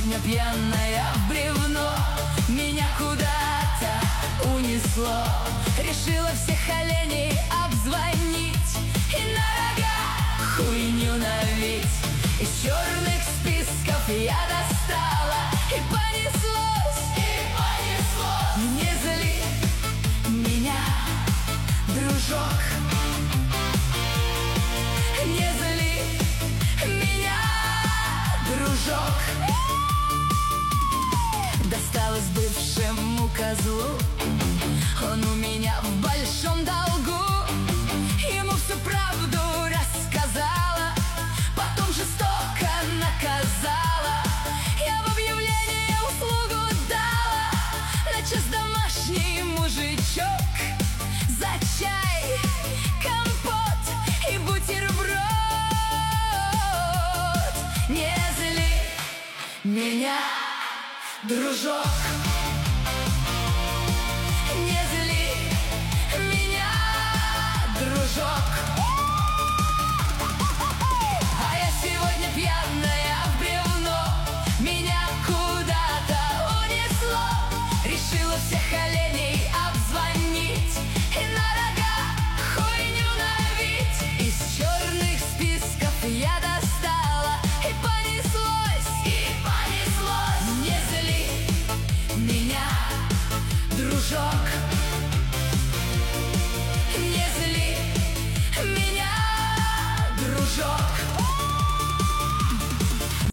Песня пьяная в бревно меня куда-то унесло. Решила всех оленей обзвонить и на рога хуйню налить. Из черных списков я достала, и понеслось, Не зли меня, дружок, не зли меня, дружок. Досталось бывшему козлу, он у меня в большом долгу. Ему всю правду рассказала, потом жестоко наказала. Я в объявлении услугу дала на час домашний мужичок. За чай, компот и бутерброд. Не зли меня, дружок.